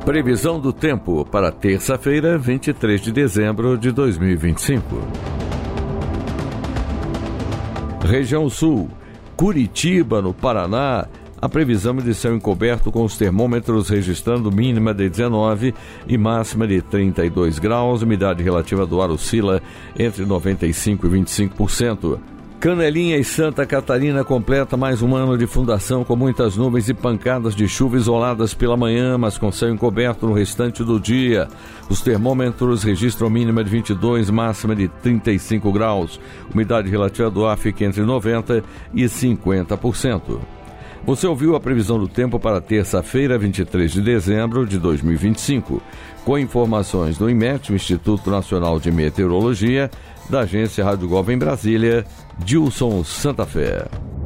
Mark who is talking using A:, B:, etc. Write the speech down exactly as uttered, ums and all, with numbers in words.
A: Previsão do tempo para terça-feira, vinte e três de dezembro de dois mil e vinte e cinco. Região Sul, Curitiba, no Paraná, a previsão é de céu encoberto com os termômetros registrando mínima de dezenove e máxima de trinta e dois graus. Umidade relativa do ar oscila entre noventa e cinco por cento e vinte e cinco por cento. Canelinha e Santa Catarina completa mais um ano de fundação com muitas nuvens e pancadas de chuva isoladas pela manhã, mas com céu encoberto no restante do dia. Os termômetros registram mínima de vinte e dois, máxima de trinta e cinco graus. Umidade relativa do ar fica entre noventa por cento e cinquenta por cento. Você ouviu a previsão do tempo para terça-feira, vinte e três de dezembro de dois mil e vinte e cinco, com informações do IMET, o Instituto Nacional de Meteorologia, da agência Rádio Gov em Brasília, Dilson Santa Fé.